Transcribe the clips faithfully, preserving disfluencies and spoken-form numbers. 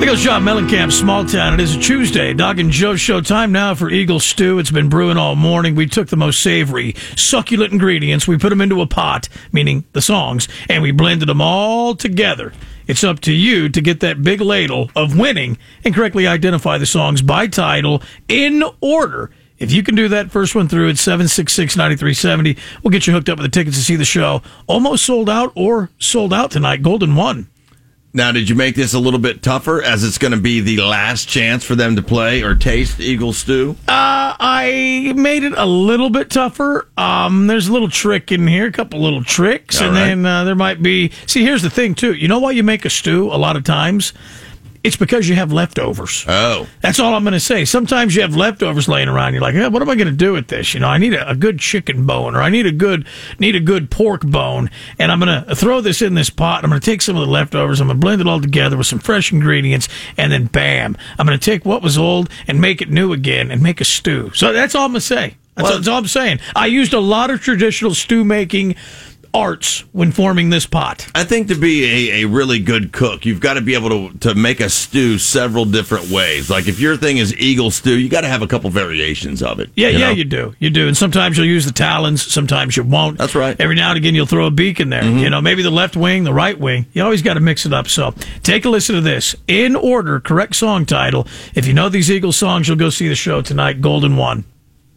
There goes John Mellencamp, Small Town. It is a Tuesday. Doc and Joe show time now for Eagle Stew. It's been brewing all morning. We took the most savory, succulent ingredients. We put them into a pot, meaning the songs, and we blended them all together. It's up to you to get that big ladle of winning and correctly identify the songs by title in order. If you can do that first one through at seven six six, nine three seven zero, we'll get you hooked up with the tickets to see the show. Almost sold out or sold out tonight. Golden One. Now, did you make this a little bit tougher, as it's going to be the last chance for them to play or taste Eagle Stew? Uh, I made it a little bit tougher. Um, there's a little trick in here, a couple little tricks, All and right. then uh, there might be... See, here's the thing, too. You know why you make a stew a lot of times? It's because you have leftovers. Oh. That's all I'm going to say. Sometimes you have leftovers laying around. You're like, eh, what am I going to do with this? You know, I need a, a good chicken bone, or I need a good need a good pork bone, and I'm going to throw this in this pot. I'm going to take some of the leftovers. I'm going to blend it all together with some fresh ingredients, and then bam, I'm going to take what was old and make it new again and make a stew. So that's all I'm going to say. That's, Well, all, that's all I'm saying. I used a lot of traditional stew making arts when forming this pot. I think to be a, a really good cook, you've got to be able to to make a stew several different ways. Like if your thing is Eagle Stew, you got to have a couple variations of it. Yeah, you yeah, know? you do. You do. And sometimes you'll use the talons, sometimes you won't. That's right. Every now and again you'll throw a beak in there. Mm-hmm. You know, maybe the left wing, the right wing. You always got to mix it up. So take a listen to this. In order, correct song title. If you know these Eagles songs, you'll go see the show tonight. Golden One.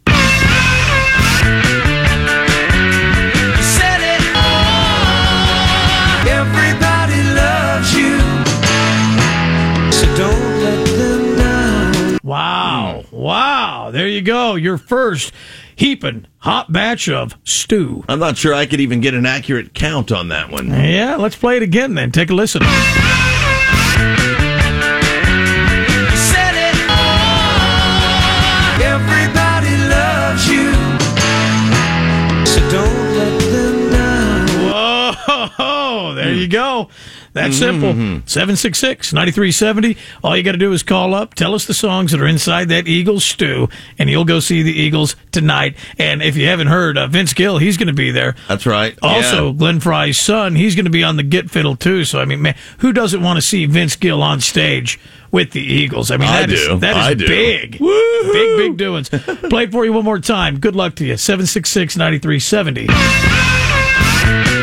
Wow. Wow. There you go. Your first heaping hot batch of stew. I'm not sure I could even get an accurate count on that one. Yeah, let's play it again then. Take a listen. Said it all. Everybody loves you. So don't let them down. Whoa. There you go. That's Mm-hmm. simple. seven six six, nine three seven zero. All you got to do is call up, tell us the songs that are inside that Eagles stew, and you'll go see the Eagles tonight. And if you haven't heard, uh, Vince Gill, he's going to be there. That's right. Also, Yeah. Glenn Fry's son, he's going to be on the Git Fiddle, too. So, I mean, man, who doesn't want to see Vince Gill on stage with the Eagles? I mean, I that is, do. that is I do. big. Woo-hoo. Big, big doings. Play it for you one more time. Good luck to you. seven six six, nine three seven zero.